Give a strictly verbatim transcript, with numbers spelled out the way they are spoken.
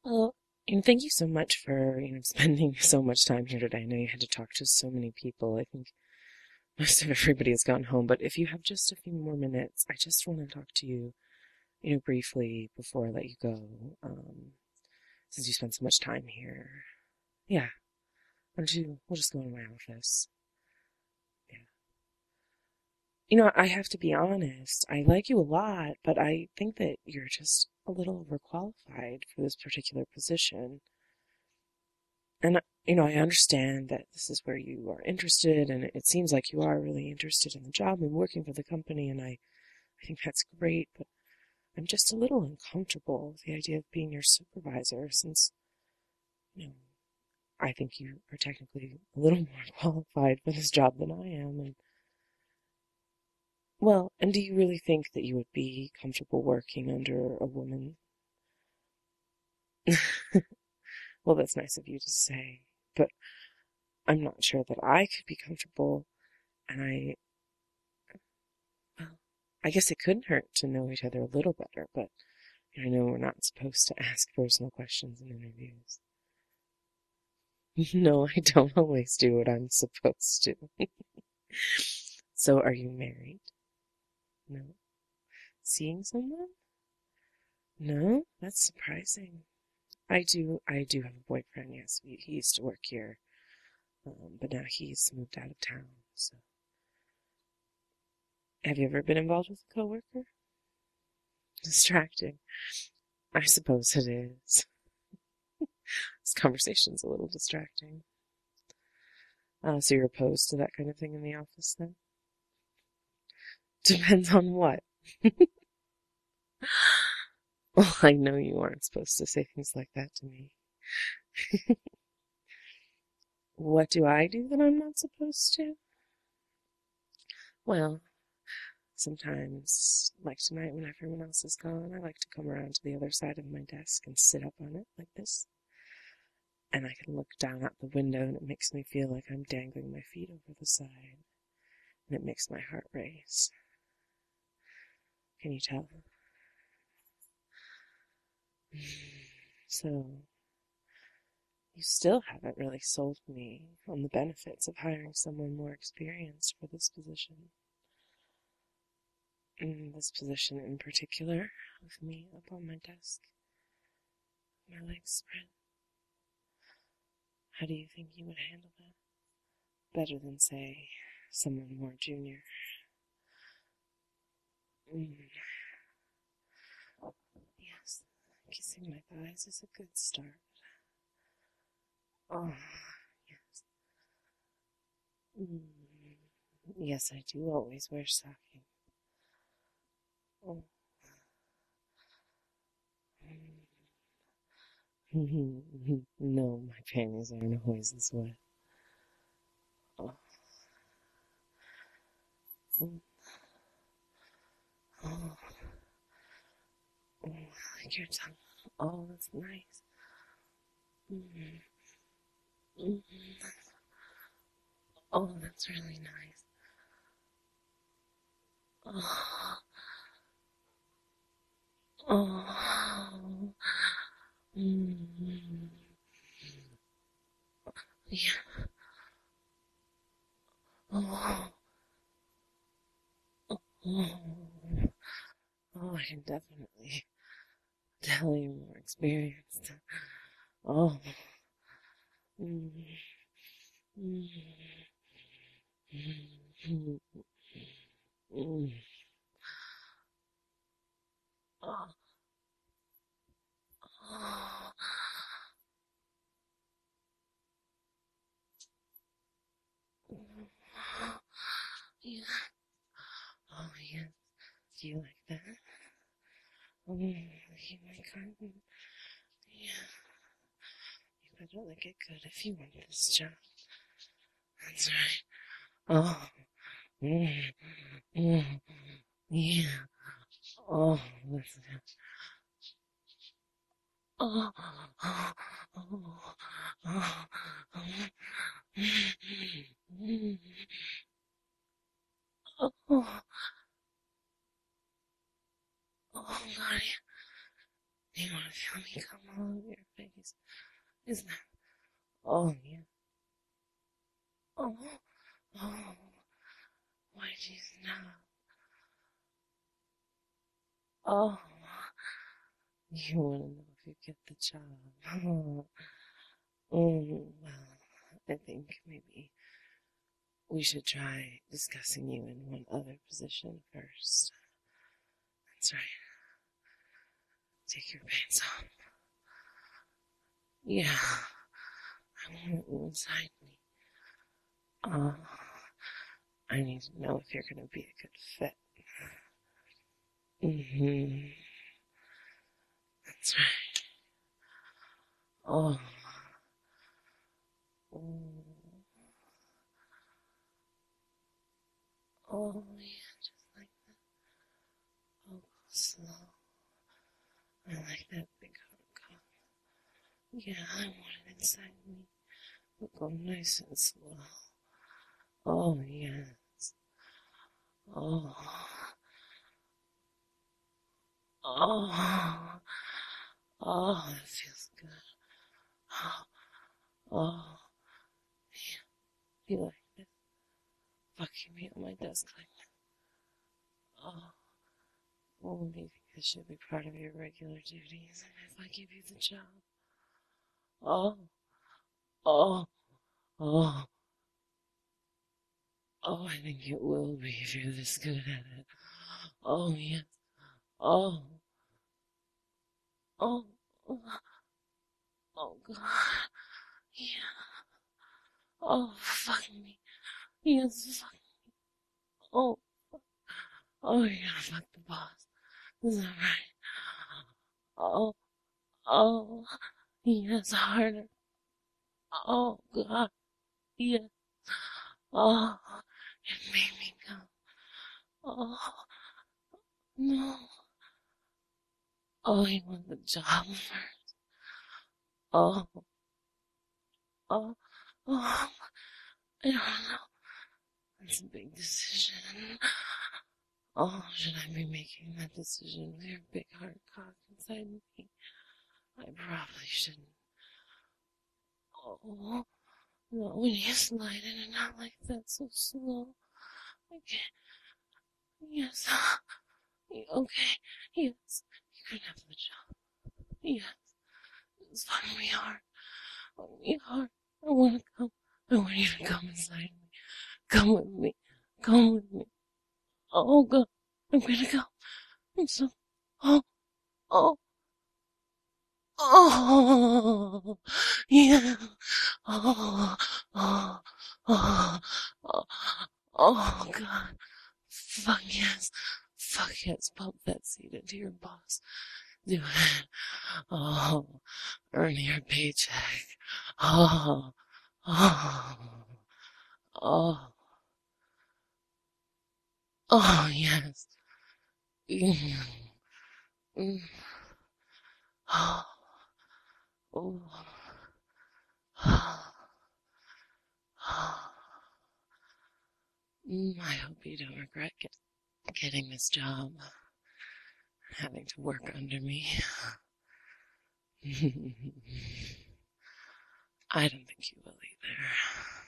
Well, and thank you so much for, you know, spending so much time here today. I know you had to talk to so many people. I think most of everybody has gone home, but if you have just a few more minutes, I just want to talk to you, you know, briefly before I let you go, um, since you spent so much time here. Yeah, why don't you, we'll just go in my office. Yeah. You know, I have to be honest. I like you a lot, but I think that you're just a little overqualified for this particular position. And, you know, I understand that this is where you are interested, and it seems like you are really interested in the job and working for the company, and I, I think that's great, but I'm just a little uncomfortable with the idea of being your supervisor since, you know, I think you are technically a little more qualified for this job than I am, and well, and do you really think that you would be comfortable working under a woman? Well, that's nice of you to say, but I'm not sure that I could be comfortable, and I, well, I guess it couldn't hurt to know each other a little better, but I know we're not supposed to ask personal questions in interviews. No, I don't always do what I'm supposed to. So, are you married? No. Seeing someone? No, that's surprising. I do, I do have a boyfriend, yes. We, he used to work here, um, but now he's moved out of town, so. Have you ever been involved with a coworker? Distracting. I suppose it is. This conversation's a little distracting. Uh, so you're opposed to that kind of thing in the office then? Depends on what. Well, I know you aren't supposed to say things like that to me. What do I do that I'm not supposed to? Well, sometimes, like tonight when everyone else is gone, I like to come around to the other side of my desk and sit up on it like this. And I can look down out the window and it makes me feel like I'm dangling my feet over the side. And it makes my heart race. Can you tell? So, you still haven't really sold me on the benefits of hiring someone more experienced for this position. In this position in particular, with me up on my desk, my legs spread. How do you think you would handle that? Better than, say, someone more junior. Mm. Yes, kissing my thighs is a good start. Oh, yes. Mm. Yes, I do always wear stocking. Oh. No, my panties aren't always this wet. Oh. Mm. Oh. Oh, I like your tongue. Oh, that's nice. Mm. Mm. Oh, that's really nice. Oh, oh, mm, yeah. Oh, oh, oh, I can definitely tell you're more experienced. Oh, mm, mm, mm, mm, oh, oh, yeah. Oh, yeah. Do you like that? Oh, you like carton? Yeah. You better lick it good if you want this job. That's right. Oh, mm, mm, yeah. Oh, that's good. Oh, oh, oh, oh, oh, mm, oh, oh, God. You want to feel me come all over your face? Isn't that? Oh, yeah. Oh, oh. Why did you stop? Oh. You want to know if you get the job? Oh. Mm, well, I think maybe we should try discussing you in one other position first. That's right. Take your pants off. Yeah. I want you inside me. Oh. I need to know if you're going to be a good fit. Mm-hmm. That's right. Oh. Oh. Oh, yeah, just like that. Oh, go slow. I like that big hard cock. Yeah, I want it inside me. But go nice and slow. Oh, yes. Oh. Oh. Oh, that feels good. Oh. Oh. Yeah, you like this? Fucking me on my desk like that. Oh. Oh, maybe this should be part of your regular duties if I give you the job. Oh. Oh. Oh. Oh, I think it will be if you're this good at it. Oh, yes. Oh. Oh. Oh, oh God. Yeah. Oh, fuck me. Yes, fuck. Oh. Oh, you're gonna fuck the boss. Is that right? Oh. Oh. Yes, harder. Oh, God. Yes. Oh. It made me come. Oh. No. Oh, you want the job first? Oh. Oh. Oh. I don't know. It's a big decision. Oh, should I be making that decision with your big hard cock inside me? I probably shouldn't. Oh, no, when you slide in and out like that so slow. I can't. Yes. Okay. Yes. You can have the job. Yes. It's fucking me hard. Fucking me hard. I want to come. I want you to come inside me. Come with me. Come with me. Oh, God. I'm gonna go. I'm so. Oh. Oh. Oh, yeah. Oh, oh, oh, oh, oh, God. Fuck yes. Fuck yes. Pump that seed into your boss. Do it. Oh, earn your paycheck. Oh, oh, oh, oh, yes. Mm, mm, oh, oh, oh, oh. Mm, I hope you don't regret get, getting this job, having to work under me. I don't think you will either.